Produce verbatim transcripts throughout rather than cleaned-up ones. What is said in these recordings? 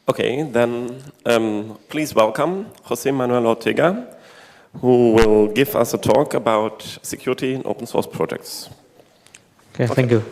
Okay, then um, please welcome José Manuel Ortega, who will give us a talk about security in open source projects. Okay, okay. Thank you.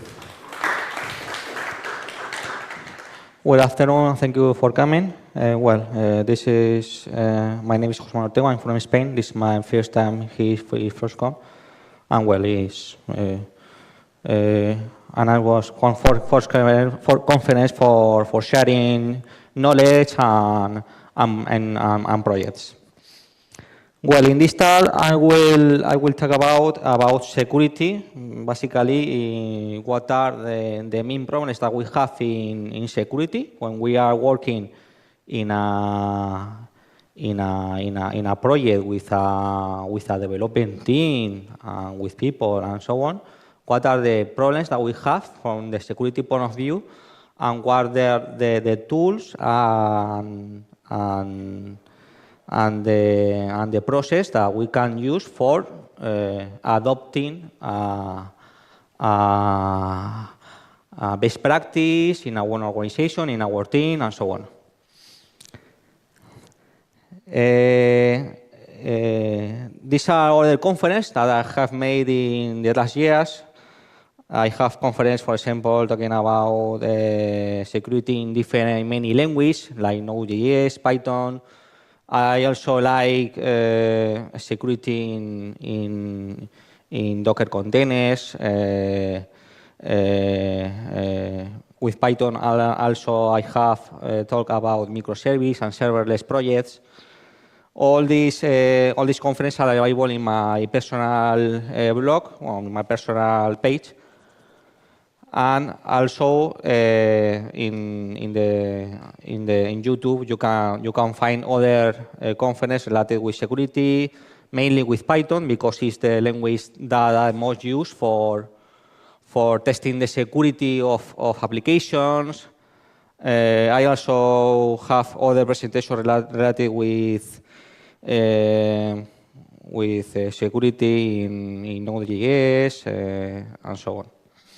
Good afternoon, thank you for coming. Uh, well, uh, this is, uh, my name is José Manuel Ortega, I'm from Spain. This is my first time here for FirstCon. And well, it's, uh, uh, and I was for, for, for conference for, for sharing knowledge and, and, and, and projects. Well, in this talk, I will I will talk about about security. Basically, uh, what are the, the main problems that we have in, in security when we are working in a in a in a in a project with a with a developing team and with people and so on. What are the problems that we have from the security point of view, and what are the the tools and and and the, and the process that we can use for uh, adopting uh, uh, uh, best practice in our organization, in our team, and so on. Uh, uh, these are other conferences that I have made in the last years. I have conference, for example, talking about uh, security in different many languages like Node.js, Python. I also like uh, security in, in, in Docker containers. Uh, uh, uh, with Python, also I have uh, talked about microservice and serverless projects. All these, uh, all these conferences are available in my personal uh, blog, on my personal page. And also uh, in in the in the in YouTube you can you can find other uh, conferences related with security, mainly with Python because it's the language that I most use for for testing the security of of applications. Uh, I also have other presentations related with uh, with uh, security in, in Node.js uh, and so on.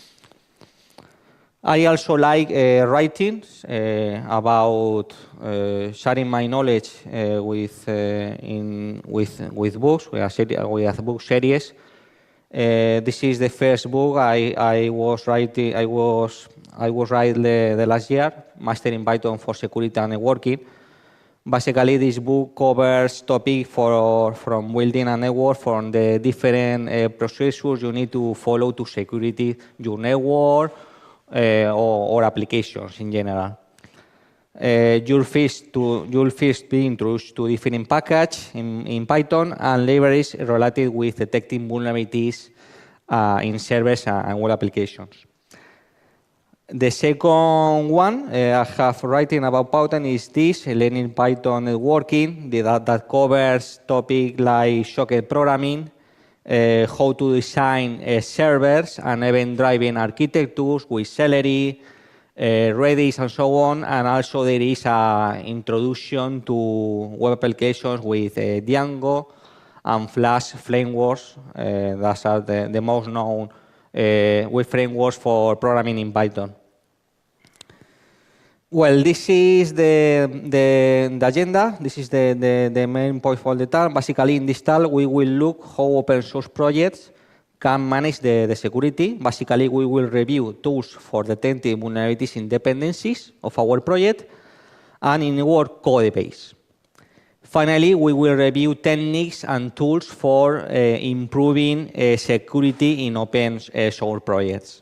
I also like uh, writing uh, about uh, sharing my knowledge uh, with uh, in with with books. We have we have book series. Uh, this is the first book I I was writing. I was I was writing the, the last year, Mastering Python for Security and Networking. Basically, this book covers topics for from building a network, from the different uh, procedures you need to follow to security your network. Uh, or, or applications in general. Uh, you'll, first to, you'll first be introduced to different packages in, in Python and libraries related with detecting vulnerabilities uh, in servers and web applications. The second one uh, I have writing about Python is this, Learning Python Networking, that, that covers topics like socket programming, Uh, how to design uh, servers and event-driven architectures with Celery, uh, Redis, and so on. And also there is an introduction to web applications with uh, Django and Flash frameworks. Uh, those are the, the most known uh, web frameworks for programming in Python. Well, this is the, the, the agenda. This is the, the, the main point for the talk. Basically, in this talk, we will look how open source projects can manage the, the security. Basically, we will review tools for detecting vulnerabilities and dependencies of our project and in our code base. Finally, we will review techniques and tools for uh, improving uh, security in open source projects.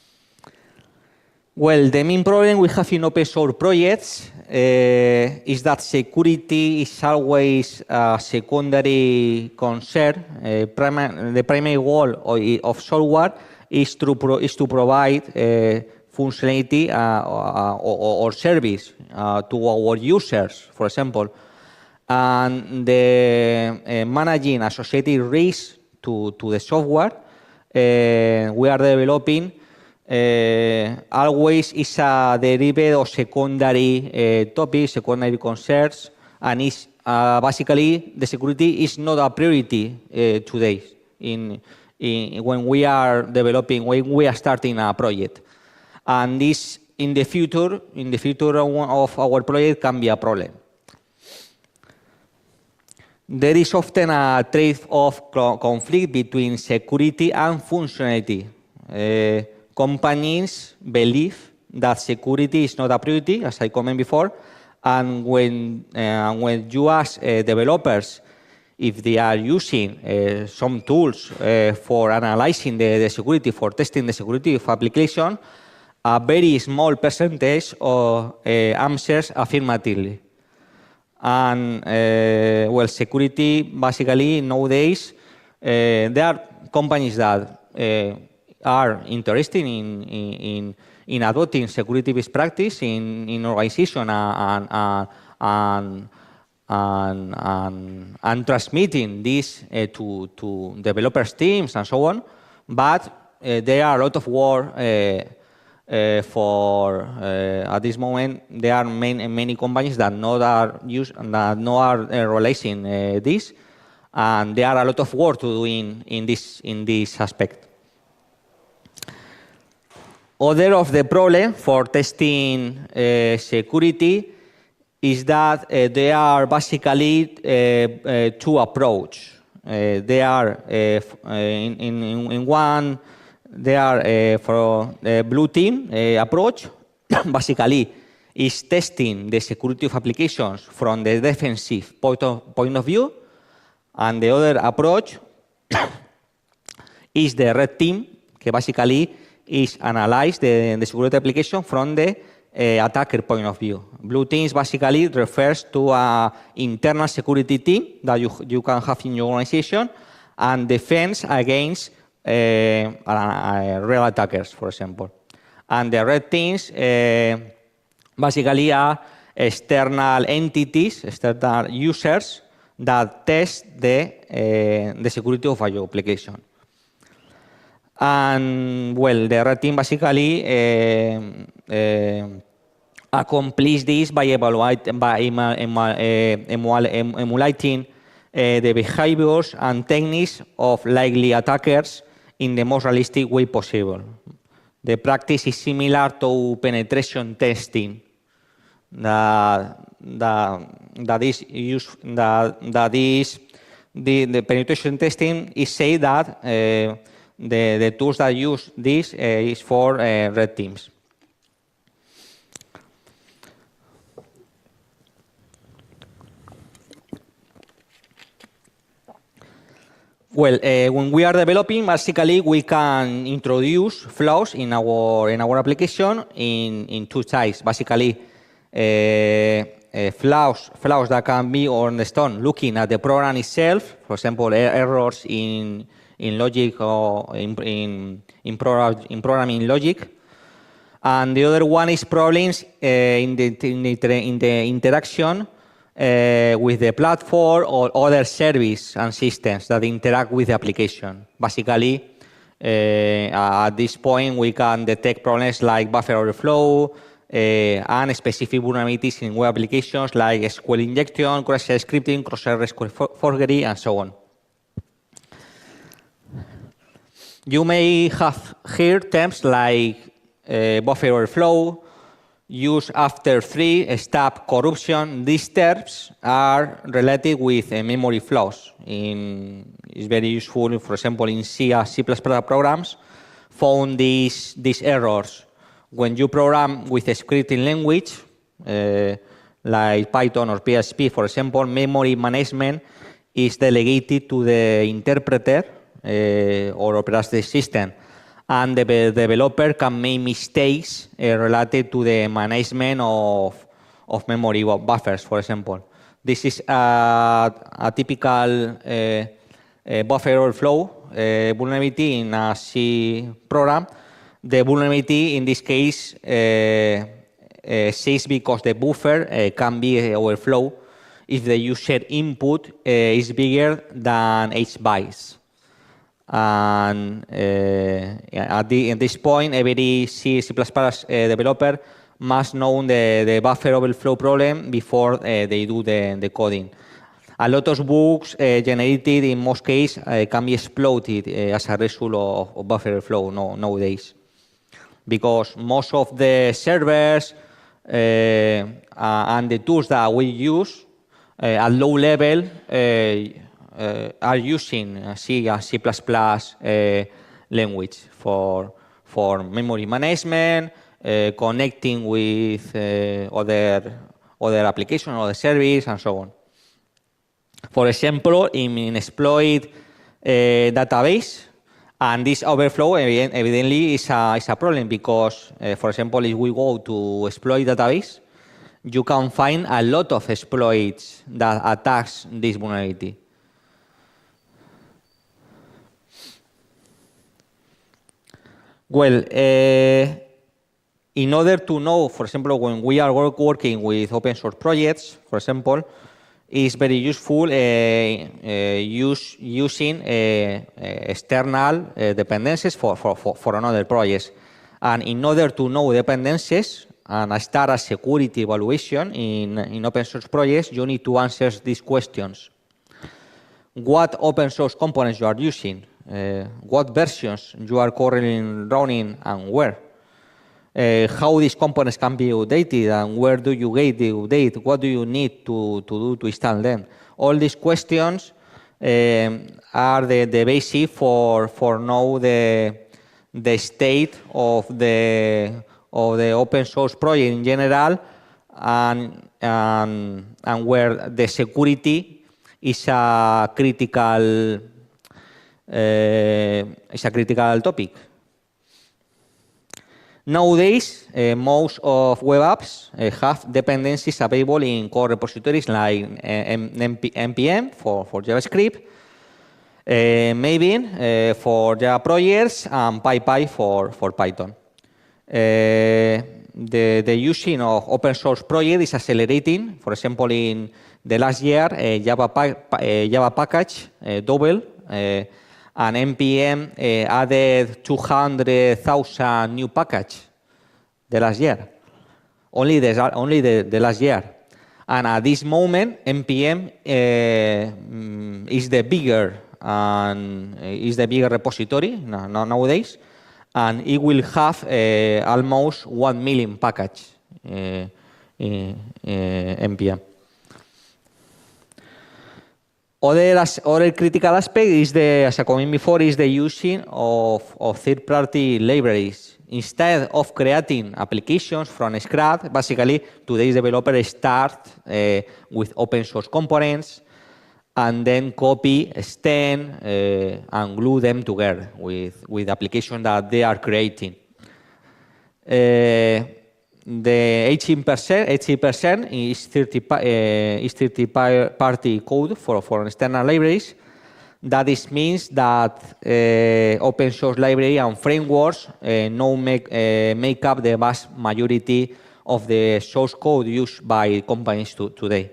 Well, the main problem we have in open source projects uh, is that security is always a secondary concern. Uh, prima the primary goal of, of software is to, pro is to provide uh, functionality uh, or, or service uh, to our users, for example. And the uh, managing associated risks to, to the software uh, we are developing Uh, always is a derivative of secondary uh, topics, secondary concerns, and is uh, basically the security is not a priority uh, today in, in when we are developing, when we are starting a project. And this in the future, in the future of our project can be a problem. There is often a trade-off conflict between security and functionality. Uh, companies believe that security is not a priority, as I commented before, and when, uh, when you ask uh, developers if they are using uh, some tools uh, for analyzing the, the security, for testing the security of application, a very small percentage of uh, answers affirmatively. And, uh, well, security, basically, nowadays, uh, there are companies that uh, are interested in, in, in adopting security-based practice in, in organization and, and, and, and, and, and transmitting this uh, to, to developers' teams and so on. But uh, there are a lot of work uh, Uh, for uh, at this moment, there are many, many companies that not are use that not are uh, releasing uh, this, and there are a lot of work to do in, in this in this aspect. Other of the problem for testing uh, security is that uh, there are basically uh, uh, two approaches. Uh, they are uh, in, in, in one. They are uh, for the blue team uh, approach, basically is testing the security of applications from the defensive point of, point of view, and the other approach is the red team, que basically is analyze the, the security application from the uh, attacker point of view. Blue teams basically refers to an internal security team that you, you can have in your organization and defense against Uh, uh, real attackers, for example. And the red teams uh, basically are external entities, external users that test the, uh, the security of your application. And, well, the red team basically uh, uh, accomplishes this by, evaluate, by emu, emu, uh, emulating uh, the behaviors and techniques of likely attackers in the most realistic way possible. The practice is similar to penetration testing. That, that, that is, used, that, that is the, the penetration testing is say that uh, the, the tools that use this uh, is for uh, red teams. Well, uh, when we are developing, basically we can introduce flaws in our in our application in, in two types. Basically, uh, uh, flaws flaws that can be understood looking at the program itself. For example, er errors in in logic or in in in, program, in programming logic. And the other one is problems uh, in the in the, in the interaction Uh, with the platform or other service and systems that interact with the application. Basically, uh, at this point, we can detect problems like buffer overflow uh, and specific vulnerabilities in web applications like S Q L injection, cross-site scripting, cross-site S Q L forgery, and so on. You may have heard terms like uh, buffer overflow, use after three, step corruption. These terms are related with uh, memory flaws. In, it's very useful, for example, in C, uh, C plus plus programs, found these, these errors. When you program with a scripting language, uh, like Python or P H P, for example, memory management is delegated to the interpreter uh, or operating system. And the developer can make mistakes uh, related to the management of, of memory buffers, for example. This is a, a typical uh, uh, buffer overflow uh, vulnerability in a C program. The vulnerability in this case uh, uh, says because the buffer uh, can be overflow if the user input uh, is bigger than eight bytes. And uh, at, the, at this point, every C, C plus plus uh, developer must know the, the buffer overflow problem before uh, they do the, the coding. A lot of bugs uh, generated in most cases uh, can be exploited uh, as a result of, of buffer overflow no, nowadays. because most of the servers uh, uh, and the tools that we use uh, at low level uh, uh, are using uh, C and C plus plus uh, language for, for memory management, uh, connecting with uh, other, other applications, other services, and so on. For example, in, in exploit uh, database, and this overflow evidently is a, is a problem because, uh, for example, if we go to exploit database, you can find a lot of exploits that attacks this vulnerability. Well, uh, in order to know, for example, when we are work, working with open source projects, for example, it's very useful uh, uh, use, using uh, external uh, dependencies for, for, for, for another project. And in order to know dependencies and start a security evaluation in, in open source projects, you need to answer these questions. What open source components you are using? Uh, what versions you are currently running and where? Uh, how these components can be updated and where do you get the update? What do you need to, to do to install them? All these questions um, are the, the basis for, for know the, the state of the, of the open source project in general and, and, and where the security is a critical, uh, is a critical topic. Nowadays, uh, most of web apps uh, have dependencies available in core repositories like uh, N P M for, for JavaScript, uh, Maven uh, for Java projects, and PyPy for, for Python. Uh, the, the using of open source project is accelerating. For example, in the last year, uh, Java, uh, Java package uh, double. Uh, And N P M uh, added two hundred thousand new packages the last year, only the, only the, the last year. And at this moment, N P M uh, is the bigger and is the bigger repository nowadays, and it will have uh, almost one million packages uh, in uh, N P M. Other, other critical aspect is the, as I commented before, is the using of, of third-party libraries. Instead of creating applications from scratch, basically today's developers start uh, with open source components and then copy, extend, uh, and glue them together with, with applications that they are creating. Uh, The eighteen percent, eighty percent is thirty uh, is thirty party code for, for external libraries. That is means that uh, open source library and frameworks uh, now make, uh, make up the vast majority of the source code used by companies to, today.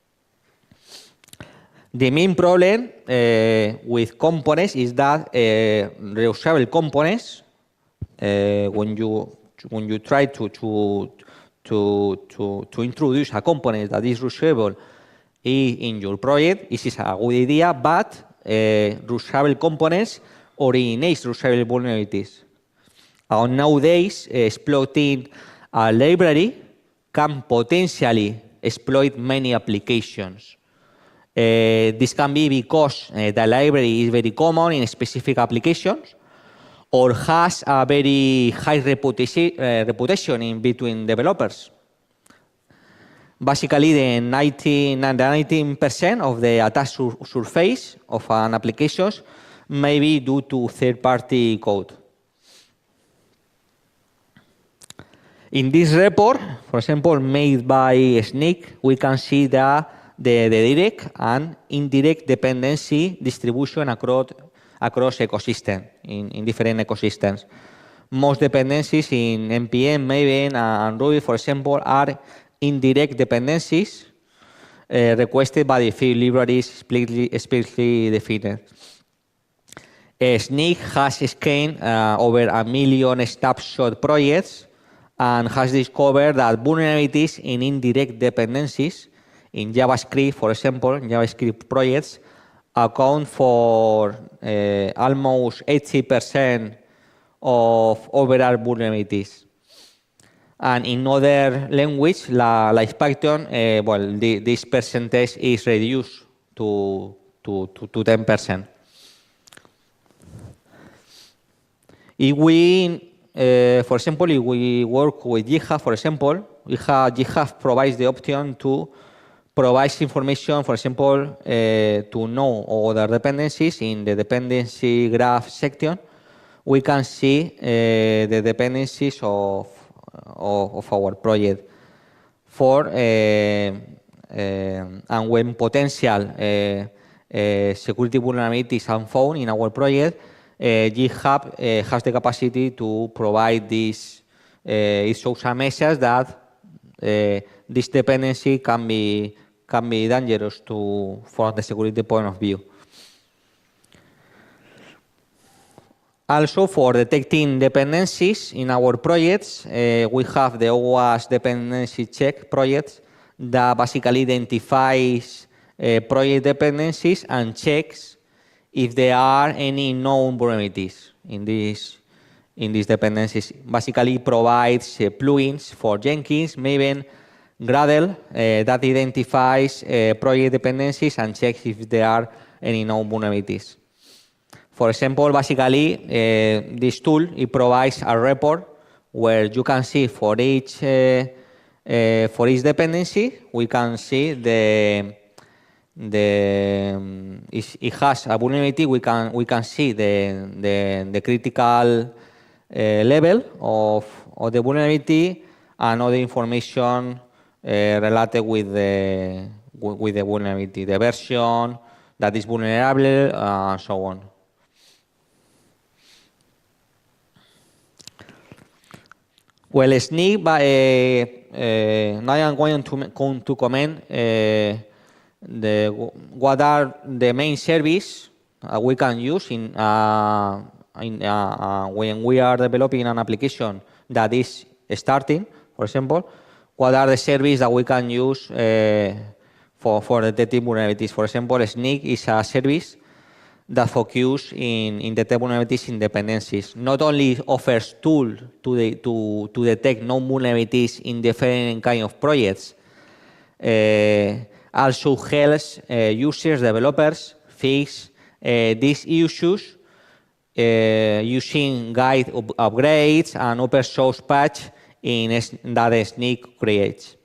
The main problem uh, with components is that uh, reusable components, uh, when you when you try to, to, to, to, to introduce a component that is reusable in your project, this is a good idea, but uh, reusable components originate reusable vulnerabilities. And nowadays, uh, exploiting a library can potentially exploit many applications. Uh, this can be because uh, the library is very common in specific applications, or has a very high reputation, uh, reputation in between developers. Basically, the nineteen percent of the attack sur surface of an application may be due to third-party code. In this report, for example, made by Snyk, we can see the, the, the direct and indirect dependency distribution across across ecosystems, in, in different ecosystems. Most dependencies in N P M, Maven, and Ruby, for example, are indirect dependencies uh, requested by the field libraries explicitly, explicitly defined. Uh, Snyk has scanned uh, over a million snapshot projects and has discovered that vulnerabilities in indirect dependencies in JavaScript, for example, JavaScript projects, account for uh, almost eighty percent of overall vulnerabilities. And in other language, la, like Python, uh, well, the, this percentage is reduced to, to, to, to ten percent. If we, uh, for example, if we work with GitHub, for example, GitHub, GitHub provides the option to provide information, for example, uh, to know other dependencies in the dependency graph section. We can see uh, the dependencies of, of, of our project. For uh, uh, and when potential uh, uh, security vulnerabilities are found in our project, uh, GitHub uh, has the capacity to provide this. Uh, it shows a message that uh, this dependency can be can be dangerous to from the security point of view. Also, for detecting dependencies in our projects, uh, we have the OWASP dependency check project that basically identifies uh, project dependencies and checks if there are any known vulnerabilities in these in these dependencies. Basically, provides uh, plugins for Jenkins, Maven, Gradle uh, that identifies uh, project dependencies and checks if there are any known vulnerabilities. For example, basically, uh, this tool it provides a report where you can see for each uh, uh, for each dependency, we can see the the um, if it has a vulnerability, we can we can see the the, the critical uh, level of of the vulnerability and other information uh, related with the with the vulnerability, the version that is vulnerable, and uh, so on. Well, Snyk, but, uh, uh, now I'm going to, to comment uh, the, what are the main services uh, we can use in, uh, in, uh, uh, when we are developing an application that is starting, for example. What are the services that we can use uh, for, for detecting vulnerabilities? For example, Snyk is a service that focus in, in detect vulnerabilities in dependencies. Not only offers tools to, the, to, to detect known vulnerabilities in different kind of projects, uh, also helps uh, users, developers, fix uh, these issues uh, using guide up upgrades and open source patch in that Snyk creates.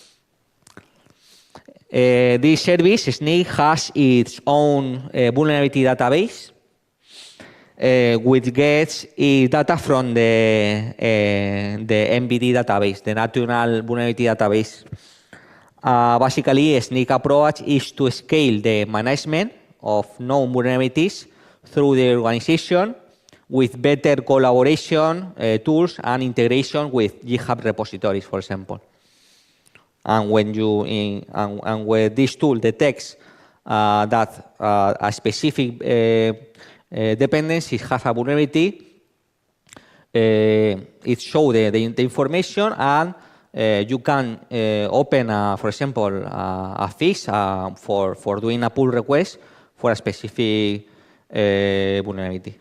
Uh, this service, Snyk, has its own uh, vulnerability database, uh, which gets its data from the, uh, the N V D database, the National Vulnerability Database. Uh, basically, Snyk approach is to scale the management of known vulnerabilities through the organization with better collaboration uh, tools and integration with GitHub repositories, for example. And when you in, and, and when this tool detects uh, that uh, a specific uh, uh, dependency has a vulnerability, uh, it shows the, the, the information, and uh, you can uh, open, a, for example, a, a fix uh, for for doing a pull request for a specific uh, vulnerability.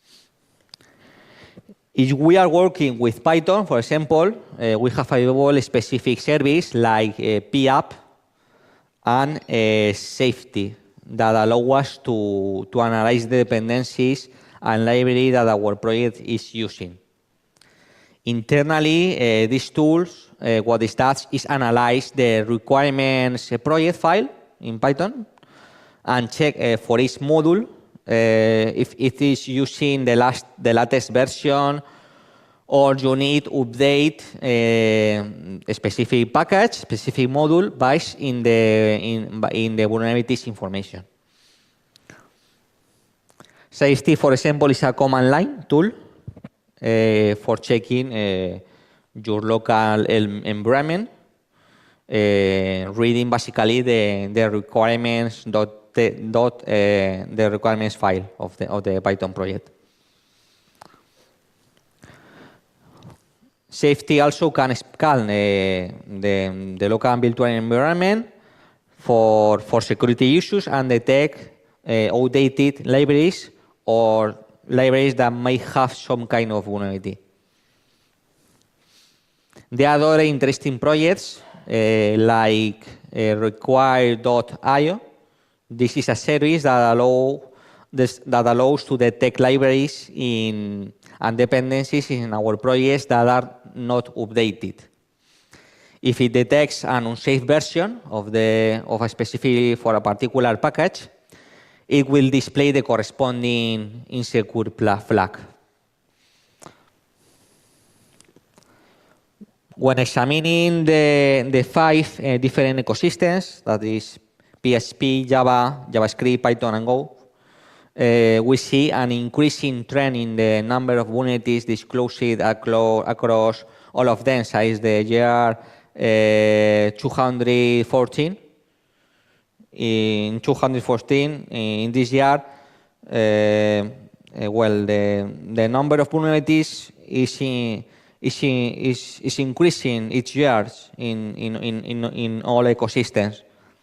If we are working with Python, for example, uh, we have available a specific service like uh, P app and uh, safety that allow us to, to analyze the dependencies and library that our project is using. Internally, uh, these tools, uh, what it does is analyze the requirements project file in Python and check uh, for each module Uh, if it is using the last, the latest version, or you need update uh, a specific package, specific module based in the in, in the vulnerabilities information. Safety, for example, is a command line tool uh, for checking uh, your local environment, uh, reading basically the the requirements dot The, dot, uh, the requirements file of the, of the Python project. Safety also can scan uh, the, the local virtual environment for, for security issues and detect uh, outdated libraries or libraries that may have some kind of vulnerability. There are other interesting projects uh, like uh, require dot i o. This is a service that, allow this, that allows to detect libraries in, and dependencies in our projects that are not updated. If it detects an unsafe version of, the, of a specific for a particular package, it will display the corresponding insecure flag. When examining the, the five uh, different ecosystems, that is P H P, Java, JavaScript, Python, and Go, uh, we see an increasing trend in the number of vulnerabilities disclosed across, across all of them since the year uh, two thousand fourteen. In two thousand fourteen, in this year, uh, uh, well, the, the number of vulnerabilities is in, is, in, is, is increasing each year in, in, in, in all ecosystems.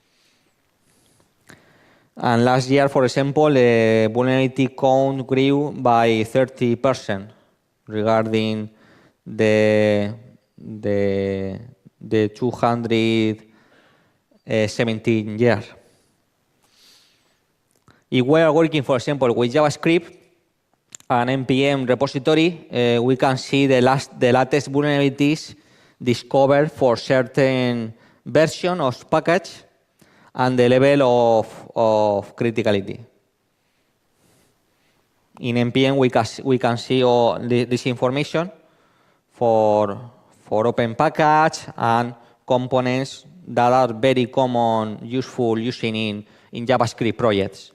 And last year, for example, the vulnerability count grew by thirty percent regarding the, the, the two thousand seventeen year. If we are working, for example, with JavaScript, an N P M repository, uh, we can see the, last, the latest vulnerabilities discovered for certain version of package and the level of, of criticality. In N P M, we can, we can see all this information for, for open package and components that are very common, useful using in, in JavaScript projects.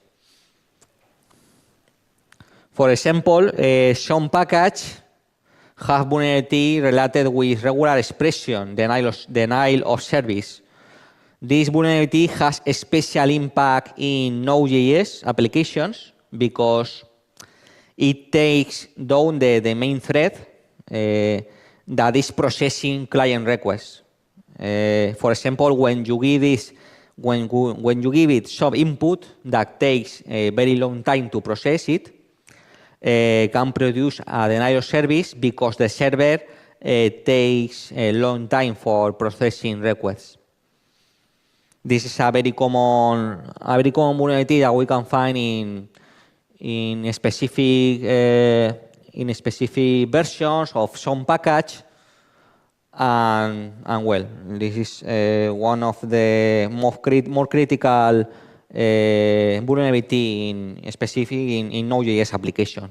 For example, uh, some packages have vulnerability related with regular expression, denial of, denial of service. This vulnerability has a special impact in Node.js applications because it takes down the, the main thread uh, that is processing client requests. Uh, for example, when you give this, when, when you give it some input that takes a very long time to process it, uh, can produce a denial of service because the server uh, takes a long time for processing requests. This is a very common, a very common vulnerability that we can find in in specific uh, in specific versions of some package. And, and well, this is uh, one of the more, crit more critical uh, vulnerability in specific in, in Node.js application.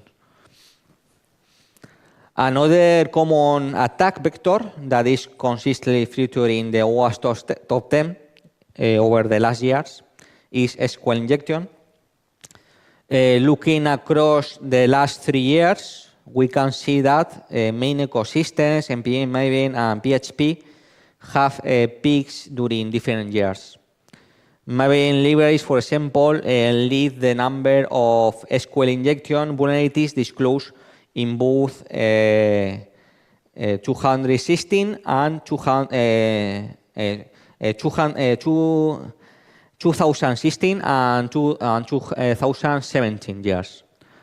Another common attack vector that is consistently featured in the O W A S top ten uh, over the last years is S Q L injection. Uh, looking across the last three years, we can see that uh, main ecosystems, N P M, Maven, and P H P have uh, peaks during different years. Maven libraries, for example, uh, lead the number of S Q L injection vulnerabilities disclosed in both uh, uh, two thousand sixteen and two thousand, uh, uh, uh, two thousand, uh, two, two thousand sixteen and, two, and two thousand seventeen years.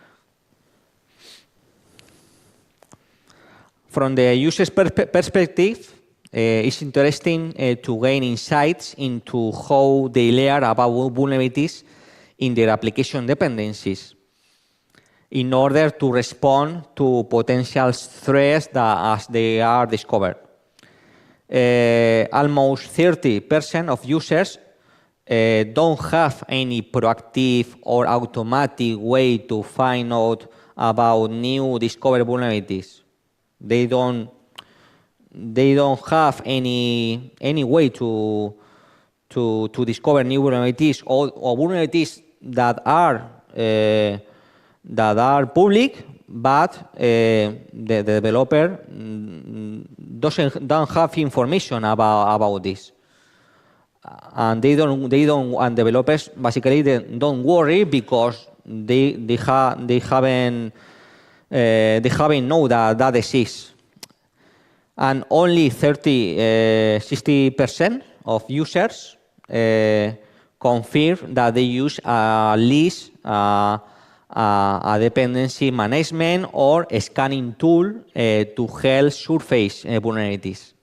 From the user's per perspective, uh, it's interesting uh, to gain insights into how they learn about vulnerabilities in their application dependencies in order to respond to potential threats that as they are discovered. Uh, almost thirty percent of users uh, don't have any proactive or automatic way to find out about new discovered vulnerabilities. They don't, they don't have any, any way to, to, to discover new vulnerabilities or, or vulnerabilities that are, uh, that are public, but uh, the, the developer doesn't don't have information about, about this. And they don't, they don't, and developers basically they don't worry because they, they, ha, they haven't Uh, they haven't known that that exists. And only thirty, sixty percent of users uh, confirm that they use at least uh, uh, a dependency management or a scanning tool uh, to help surface uh, vulnerabilities.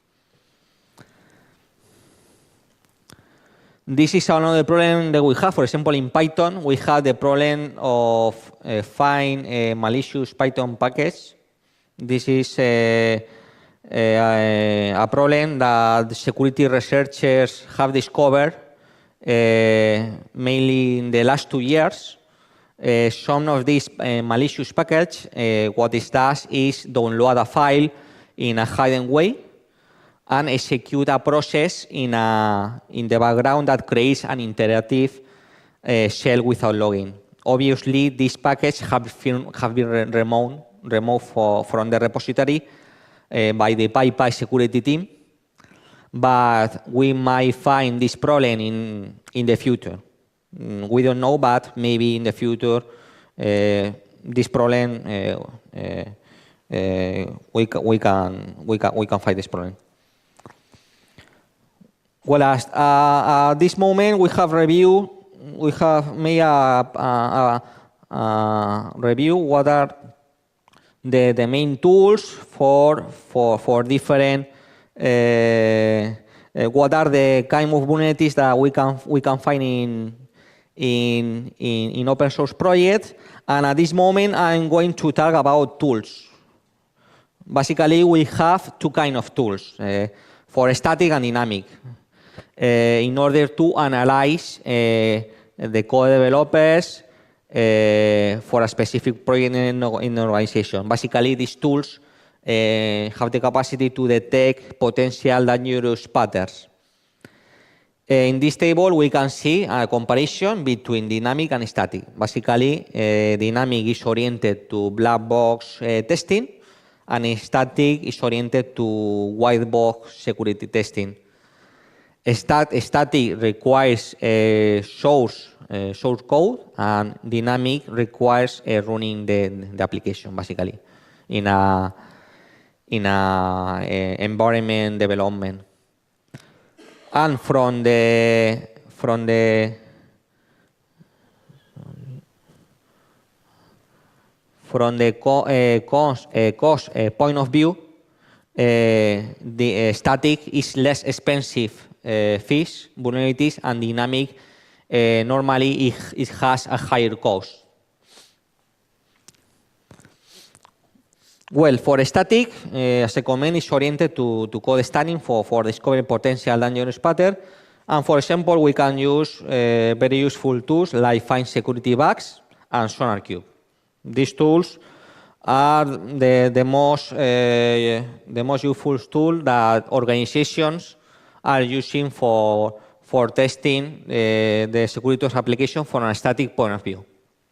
This is another problem that we have. For example, in Python, we have the problem of uh, find a malicious Python package. This is a, a, a problem that security researchers have discovered uh, mainly in the last two years. Uh, some of these uh, malicious package, uh, what it does is download a file in a hidden way and execute a process in, a, in the background that creates an interactive uh, shell without logging. Obviously, this package have been, have been re removed, removed for, from the repository uh, by the PyPy security team, but we might find this problem in, in the future. Mm, we don't know, but maybe in the future, uh, this problem, uh, uh, uh, we, ca we, can, we, can, we can fight this problem. Well, at uh, this moment, we have review, we have made a, a, a, a review what are the, the main tools for, for, for different, uh, uh, what are the kind of vulnerabilities that we can, we can find in, in, in, in open source projects. And at this moment, I'm going to talk about tools. Basically, we have two kinds of tools, uh, for static and dynamic. Uh, in order to analyze uh, the code developers uh, for a specific project in an organization. Basically, these tools uh, have the capacity to detect potential dangerous patterns. Uh, in this table, we can see a comparison between dynamic and static. Basically, uh, dynamic is oriented to black box uh, testing, and static is oriented to white box security testing. Stat static requires a source, uh, source code, and dynamic requires uh, running the, the application, basically, in a, in a, a environment development. And from the, from the, from the co uh, cost, uh, cost uh, point of view, uh, the uh, static is less expensive Uh, fish vulnerabilities, and dynamic uh, normally it, it has a higher cost. Well, for static, uh, as a command is oriented to, to code scanning for, for discovering potential dangerous pattern. And for example, we can use uh, very useful tools like Find Security Bugs and SonarQube. These tools are the, the, most, uh, the most useful tool that organizations are using for, for testing uh, the security of application from a static point of view.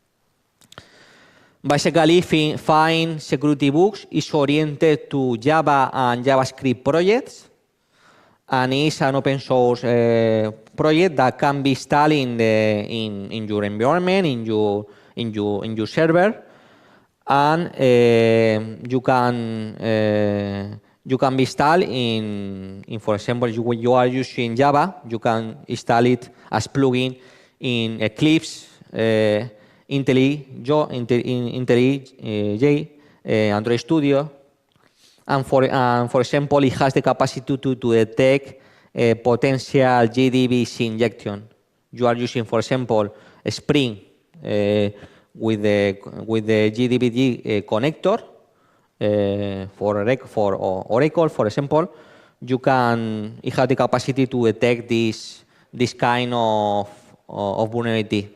Basically, Find Security Bugs is oriented to Java and JavaScript projects, and is an open source uh, project that can be installed in, the, in, in your environment, in your, in your, in your server, and uh, you can uh, You can be installed in, in, for example, you, when you are using Java, you can install it as plugin in Eclipse, uh, IntelliJ, IntelliJ, uh, Android Studio, and for, um, for example, it has the capacity to, to detect uh, potential J D B C injection. You are using, for example, Spring uh, with the with the J D B G uh, connector. Uh, for, for Oracle, for example, you can it has the capacity to detect this this kind of of vulnerability.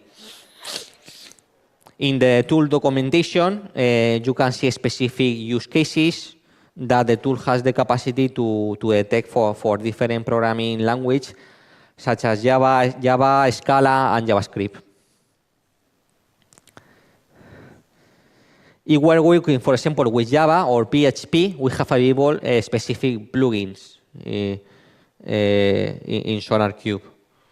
In the tool documentation, uh, you can see specific use cases that the tool has the capacity to to detect for for different programming language, such as Java, Java, Scala, and JavaScript. If we're working, for example, with Java or P H P, we have available uh, specific plugins uh, uh, in, in SonarQube.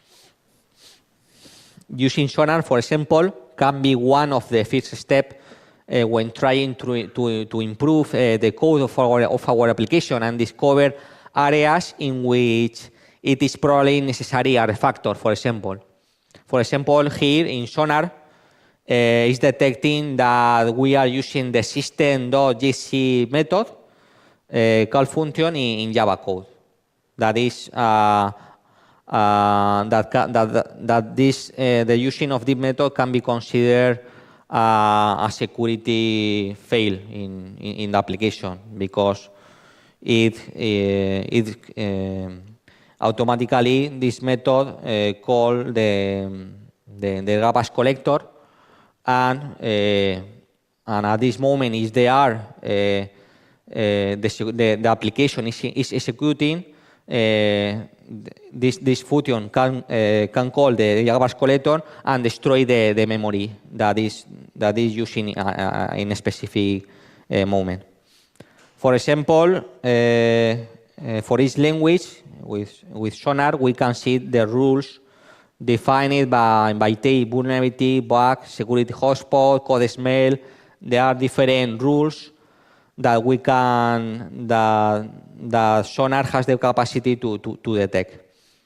Using Sonar, for example, can be one of the first steps uh, when trying to, to, to improve uh, the code of our, of our application and discover areas in which it is probably necessary a refactor, for example. For example, here in Sonar, uh, is detecting that we are using the system.gc method uh, call function in, in Java code. That is uh, uh, that, that that this uh, the using of this method can be considered uh, a security fail in, in in the application, because it uh, it uh, automatically this method uh, call the the, the garbage collector, and uh, and at this moment, if they are uh, uh, the, the the application is is executing, uh, this this function can uh, can call the garbage collector and destroy the, the memory that is that is using uh, uh, in a specific uh, moment. For example, uh, uh, for each language with with Sonar, we can see the rules defined by by type, vulnerability, bug, security hotspot, code smell. There are different rules that we can that that Sonar has the capacity to to, to detect.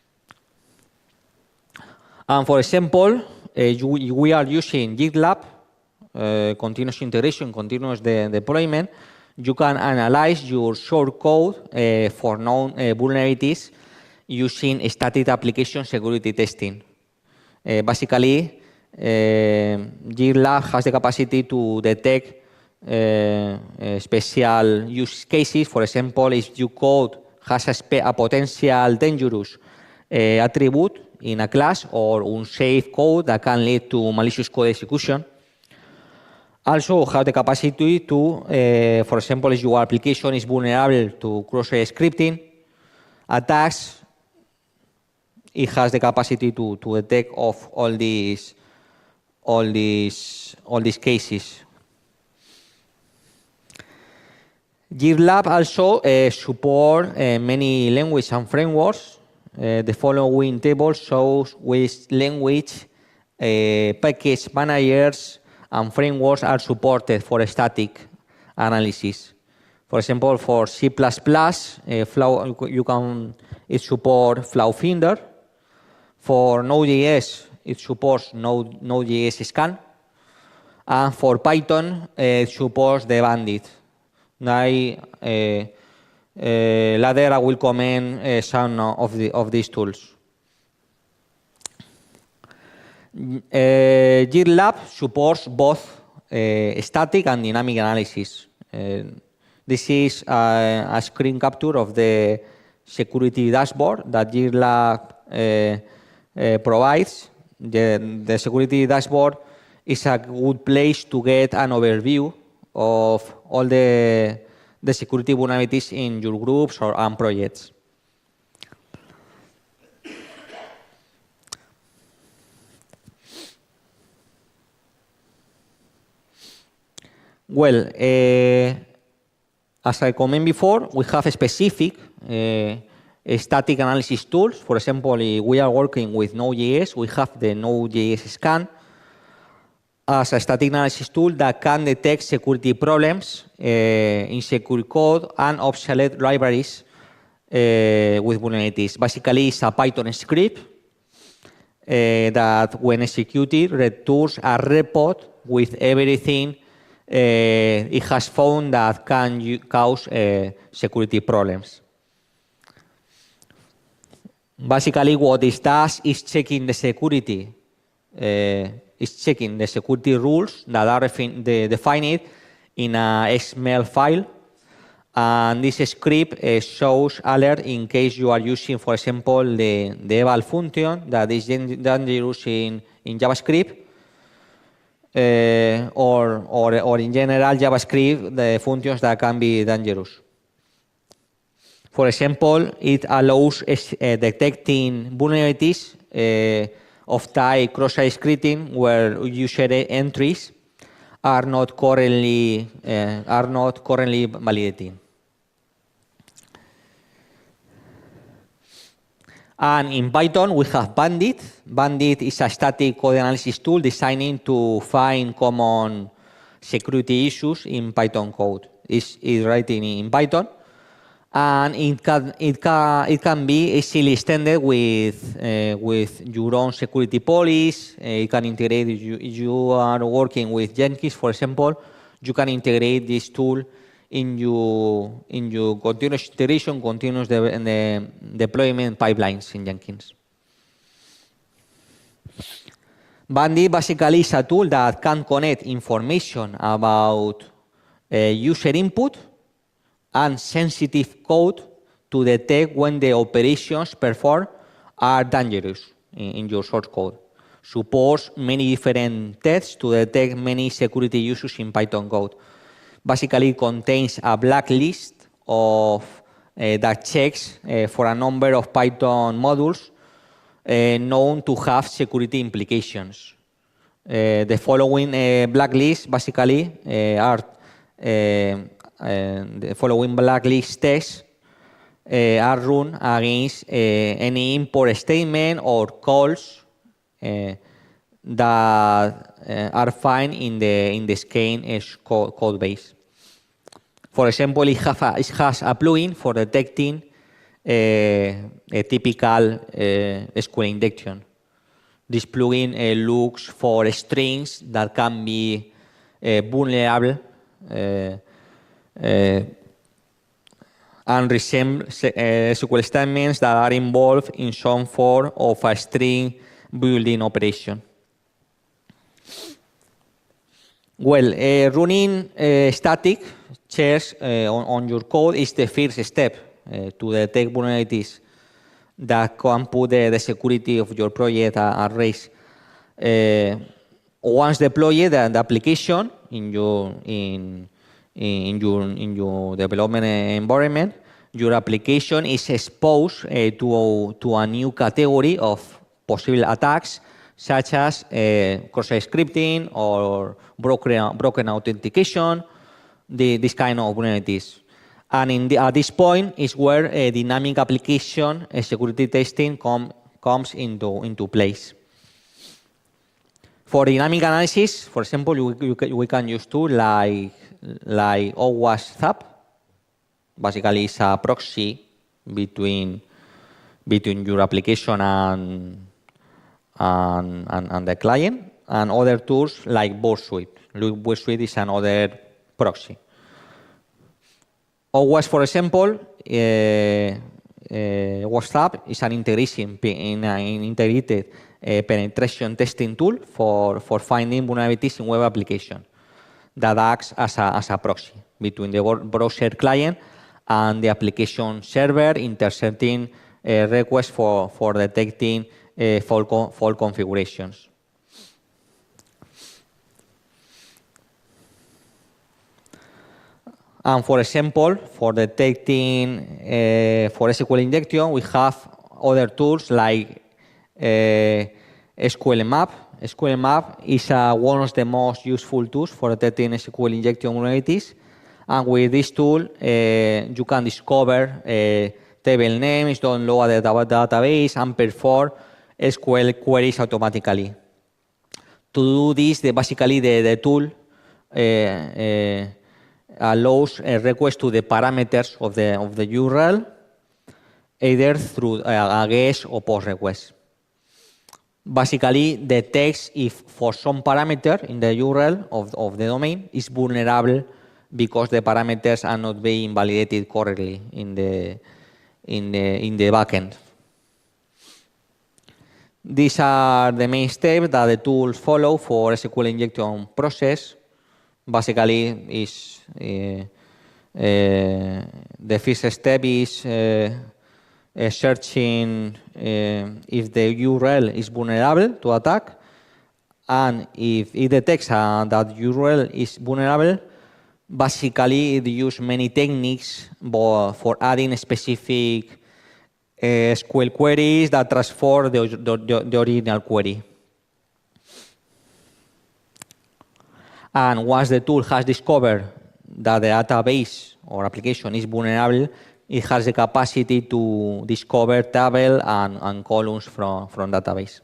And for example, uh, we are using GitLab, uh, continuous integration, continuous de deployment. You can analyze your source code uh, for known uh, vulnerabilities using static application security testing. Uh, basically, uh, GitLab has the capacity to detect uh, uh, special use cases. For example, if your code has a, spe a potential dangerous uh, attribute in a class, or unsafe code that can lead to malicious code execution. Also have the capacity to, uh, for example, if your application is vulnerable to cross-site scripting attacks, it has the capacity to, to detect of all these, all these, all these cases. GitLab also uh, support uh, many languages and frameworks. Uh, the following table shows which language, uh, package managers, and frameworks are supported for static analysis. For example, for C plus plus, uh, Flow, you can it support FlowFinder. For Node.js, it supports Node, Node.js Scan. And for Python, uh, it supports the Bandit. Now, uh, uh, later I will comment uh, some of, the, of these tools. Uh, GitLab supports both uh, static and dynamic analysis. Uh, this is a, a screen capture of the security dashboard that GitLab uh, uh, provides. The, the security dashboard is a good place to get an overview of all the, the security vulnerabilities in your groups or and projects. Well, uh, as I commented before, we have a specific uh, static analysis tools. For example, if we are working with Node.js, we have the Node.js Scan as a static analysis tool that can detect security problems uh, in secure code and obsolete libraries uh, with vulnerabilities. Basically, it's a Python script uh, that, when executed, returns a report with everything Uh, it has found that can cause uh, security problems. Basically, what it does is checking the security, uh, is checking the security rules that are de defined in a X M L file, and this script uh, shows alert in case you are using, for example, the, the eval function that is dangerous in, in JavaScript. Uh, or, or, or in general JavaScript, the functions that can be dangerous. For example, it allows uh, detecting vulnerabilities uh, of type cross-site scripting where user entries are not currently uh, are not currently validating. And in Python, we have Bandit. Bandit is a static code analysis tool designed to find common security issues in Python code. It's, it's written in Python. and it can it can it can be easily extended with uh, with your own security policy. Uh, it can integrate if you, if you are working with Jenkins, for example. You can integrate this tool in your in your continuous iteration, continuous de de deployment pipelines in Jenkins. Bandit basically is a tool that can connect information about uh, user input and sensitive code to detect when the operations performed are dangerous in, in your source code. Supports many different tests to detect many security issues in Python code. Basically, it contains a blacklist of uh, that checks uh, for a number of Python modules uh, known to have security implications. Uh, the following uh, blacklist basically uh, are uh, uh, the following blacklist tests uh, are run against uh, any import statement or calls uh, that uh, are found in the in the scan code, code base. For example, it, have a, it has a plugin for detecting uh, a typical uh, S Q L injection. This plugin uh, looks for strings that can be uh, vulnerable uh, uh, and resemble uh, S Q L statements that are involved in some form of a string building operation. Well, uh, running uh, static checks uh, on, on your code is the first step uh, to detect vulnerabilities that can put the, the security of your project at, at risk. Uh, once deployed, the, the application in your in in your in your development environment, your application is exposed uh, to to a new category of possible attacks, such as uh, cross-site scripting or broken broken authentication, the, this kind of vulnerabilities. And in the, at this point is where a dynamic application a security testing com, comes into, into place. For dynamic analysis, for example, we, we, we can use tools like, like OWASP. Basically, it's a proxy between, between your application and, and, and, and the client, and other tools like Burst Suite. Burst Suite is another proxy. OWASP, for example, uh, uh, WhatsApp is an integration in an integrated uh, penetration testing tool for, for finding vulnerabilities in web application that acts as a, as a proxy between the browser client and the application server, intercepting uh, requests for, for detecting uh, fault, co fault configurations. And for example, for detecting uh, for S Q L injection, we have other tools like uh, S Q L Map. S Q L Map is uh, one of the most useful tools for detecting S Q L injection vulnerabilities. And with this tool, uh, you can discover uh, table names, download the database, and perform S Q L queries automatically. To do this, the, basically the, the tool uh, uh, allows a request to the parameters of the, of the U R L, either through a GET or POST request. Basically, detects if for some parameter in the U R L of, of the domain is vulnerable because the parameters are not being validated correctly in the, in the, in the backend. These are the main steps that the tools follow for S Q L injection process. Basically, is uh, uh, the first step is uh, uh, searching uh, if the U R L is vulnerable to attack, and if it detects uh, that U R L is vulnerable, basically it uses many techniques for adding specific uh, S Q L queries that transform the, the, the original query. And once the tool has discovered that the database or application is vulnerable, it has the capacity to discover tables and, and columns from, from database.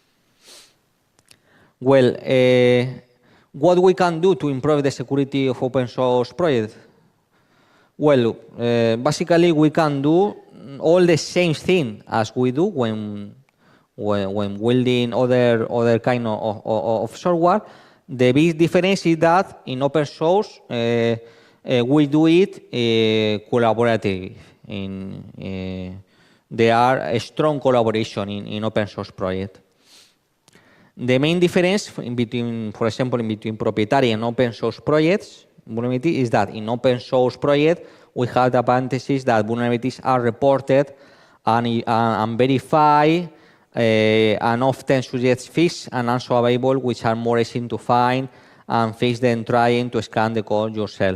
Well, uh, what we can do to improve the security of open source projects? Well, uh, basically we can do all the same thing as we do when when, when building other other kind of, of, of software. The big difference is that in open source uh, uh, we do it uh, collaboratively. In uh, there are a strong collaboration in, in open source project. The main difference in between, for example, in between proprietary and open source projects vulnerability is that in open source project we have the advantages that vulnerabilities are reported and, uh, and verified uh, and often suggest fixed and also available, which are more easy to find and fix than trying to scan the code yourself.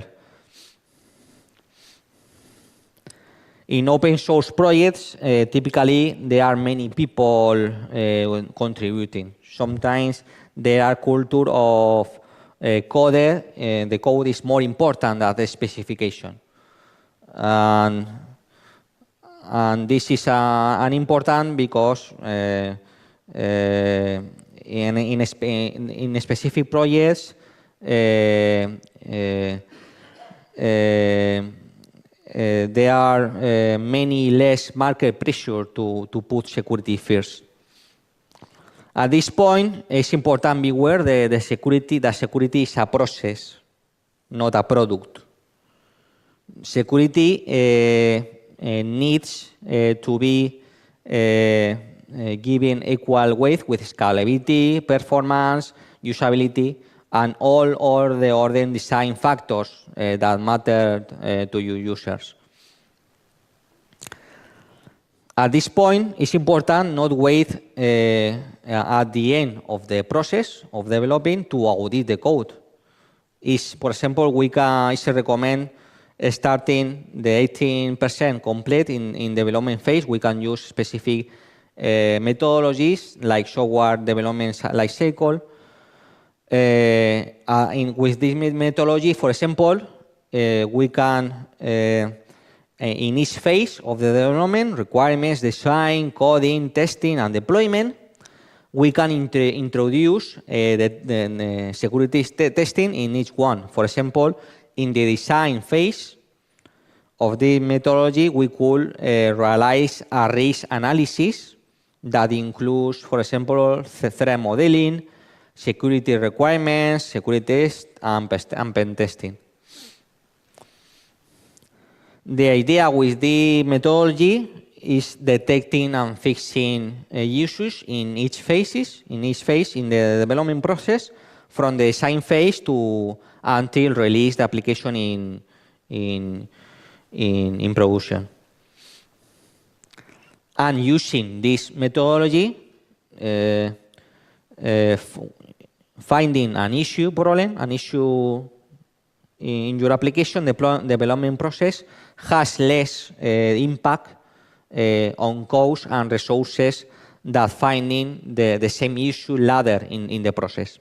In open source projects, uh, typically there are many people uh, contributing. Sometimes there are culture of uh, code, uh, the code is more important than the specification. And, and this is uh, an important because uh, uh, in, in, spe in specific projects, uh, uh, uh, Uh, there are uh, many less market pressure to, to put security first. At this point, it's important to be aware that the security, that security is a process, not a product. Security uh, uh, needs uh, to be uh, uh, given equal weight with scalability, performance, usability, and all, all the other design factors uh, that matter uh, to your users. At this point, it's important not wait uh, at the end of the process of developing to audit the code. Is, for example, we can I recommend starting the eighteen percent complete in, in development phase. We can use specific uh, methodologies like software development lifecycle. Uh, uh, in, with this methodology, for example, uh, we can, uh, in each phase of the development, requirements, design, coding, testing, and deployment, we can int introduce uh, the, the, the security testing in each one. For example, in the design phase of the methodology, we could uh, realize a risk analysis that includes, for example, threat modeling, security requirements, security tests, and, and pen testing. The idea with the methodology is detecting and fixing uh, issues in each phases, in each phase in the development process, from the design phase to until release the application in in in, in production. And using this methodology, uh, uh, finding an issue problem, an issue in your application development process has less uh, impact uh, on cost and resources than finding the, the same issue later in, in the process.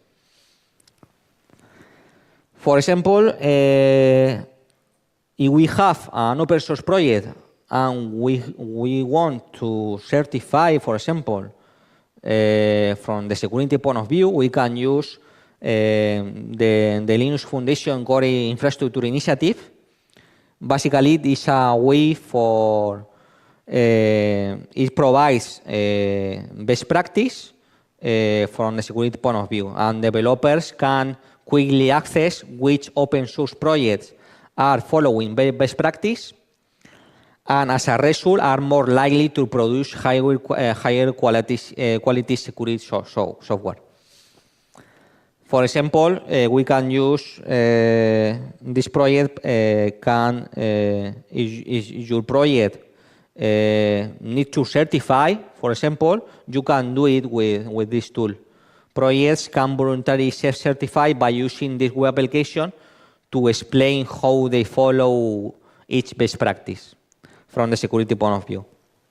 For example, uh, if we have an open source project and we, we want to certify, for example, Uh, from the security point of view, we can use uh, the, the Linux Foundation Core Infrastructure Initiative. Basically, it is a way for, uh, it provides uh, best practice uh, from the security point of view, and developers can quickly access which open source projects are following best practice, and as a result are more likely to produce higher, uh, higher quality, uh, quality security so, so, software. For example, uh, we can use uh, this project uh, can, uh, is, is your project uh, need to certify, for example, you can do it with, with this tool. Projects can voluntarily self-certify by using this web application to explain how they follow each best practice from the security point of view.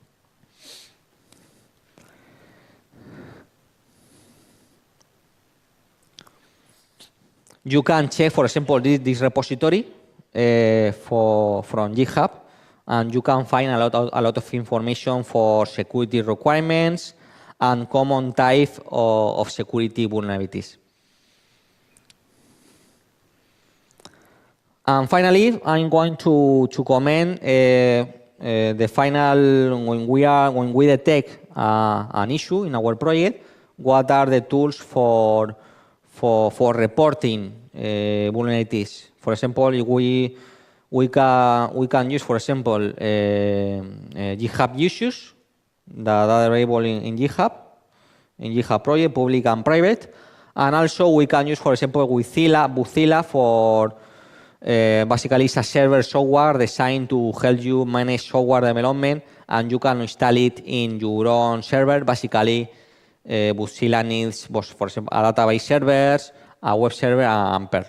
You can check, for example, this, this repository uh, for, from GitHub, and you can find a lot, of, a lot of information for security requirements and common type of, of security vulnerabilities. And finally, I'm going to, to comment uh, uh, the final, when we, are, when we detect uh, an issue in our project, what are the tools for, for, for reporting uh, vulnerabilities. For example, we, we, can, we can use, for example, uh, uh, GitHub issues that are available in, in GitHub, in GitHub project, public and private. And also we can use, for example, Buzilla, Buzilla for uh, basically it's a server software designed to help you manage software development, and you can install it in your own server. Basically, uh, Buzilla needs, for example, a database servers, a web server, and Perl.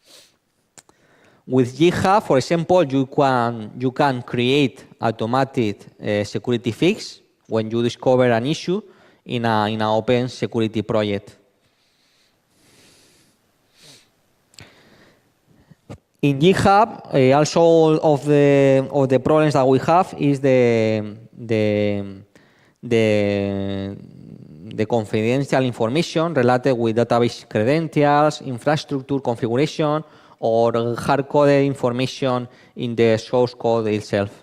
With GitHub, for example, you can, you can create automated uh, security fix when you discover an issue in a, in an open security project. In GitHub, uh, also of the of the problems that we have is the the the the confidential information related with database credentials, infrastructure configuration, or hard-coded information in the source code itself.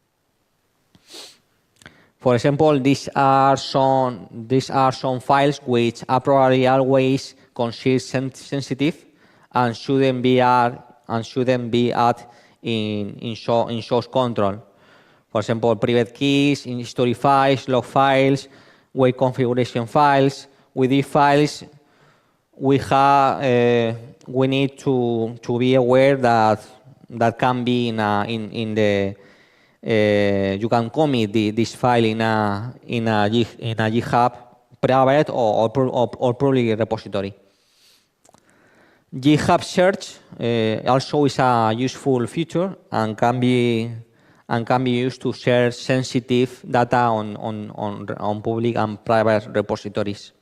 For example, these are some these are some files which are probably always considered sen sensitive and shouldn't be added and shouldn't be added in in, show, in source control. For example, private keys, in history files, log files, web configuration files. With these files, we have uh, we need to to be aware that that can be in a, in in the uh, you can commit the, this file in a in a in a GitHub private or or, or, or public repository. GitHub Search uh, also is a useful feature and can be and can be used to share sensitive data on on on, on public and private repositories.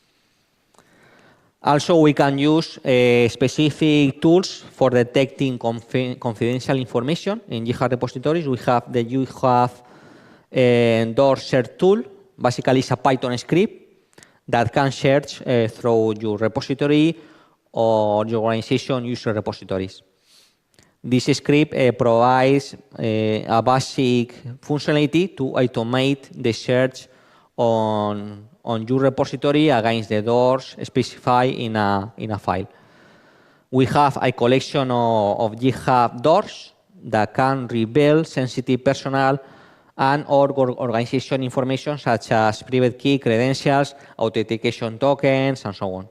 Also, we can use uh, specific tools for detecting confi confidential information in GitHub repositories. We have the GitHub uh, door search tool. Basically, it's a Python script that can search uh, through your repository or your organization user repositories. This script uh, provides uh, a basic functionality to automate the search on, on your repository against the doors specified in a, in a file. We have a collection of, of GitHub doors that can reveal sensitive personal and or organization information such as private key, credentials, authentication tokens, and so on.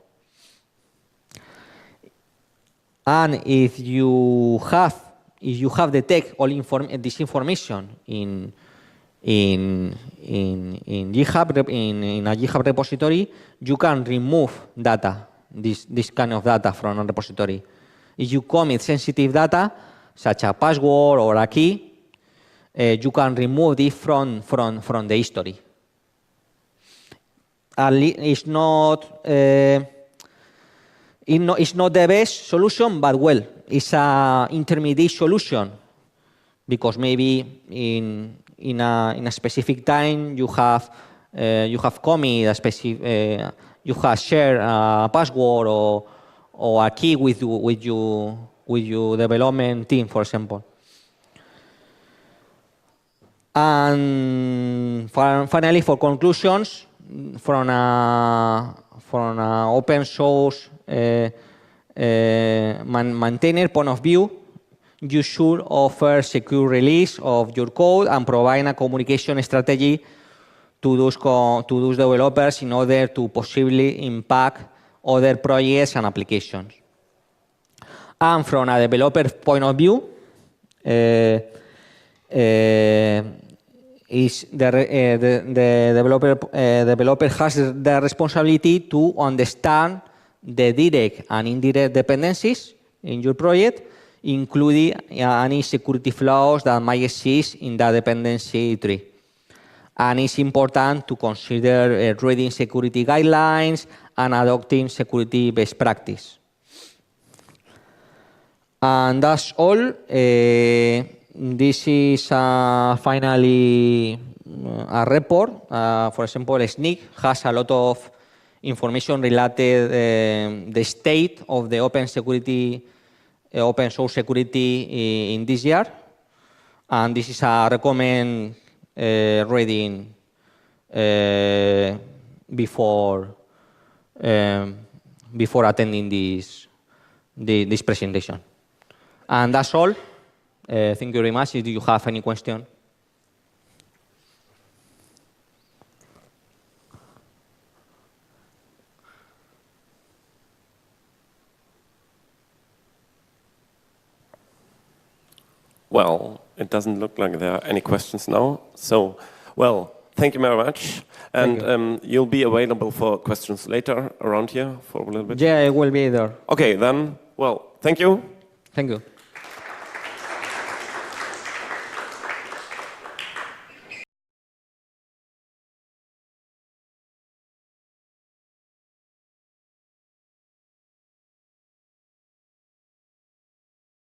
And if you have, if you have detected all inform this information in in in in GitHub in, in a GitHub repository, you can remove data, this this kind of data from a repository. If you commit sensitive data, such as a password or a key, uh, you can remove it from from from the history. It's not. Uh, It's not the best solution, but well, it's an intermediate solution because maybe in in a in a specific time you have uh, you have commit a specific uh, you have shared a password or or a key with you, with you with your development team, for example. And for, finally, for conclusions, from a from an open source uh, uh, man maintainer point of view, you should offer secure release of your code and provide a communication strategy to those, to those developers in order to possibly impact other projects and applications. And from a developer point of view, uh, uh, is the, uh, the, the developer, uh, developer has the responsibility to understand the direct and indirect dependencies in your project, including uh, any security flaws that might exist in that dependency tree. And it's important to consider uh, reading security guidelines and adopting security best practice. And that's all. Uh, This is uh, finally a report. Uh, for example, S N I C has a lot of information related uh, the state of the open security uh, open source security in, in this year, and this is a recommend uh, reading uh, before um, before attending this the, this presentation. And that's all. Uh, thank you very much. If you have any question. Well, it doesn't look like there are any questions now. So, well, thank you very much. And you. um, you'll be available for questions later around here for a little bit? Yeah, I will be there. Okay, then, well, thank you. Thank you.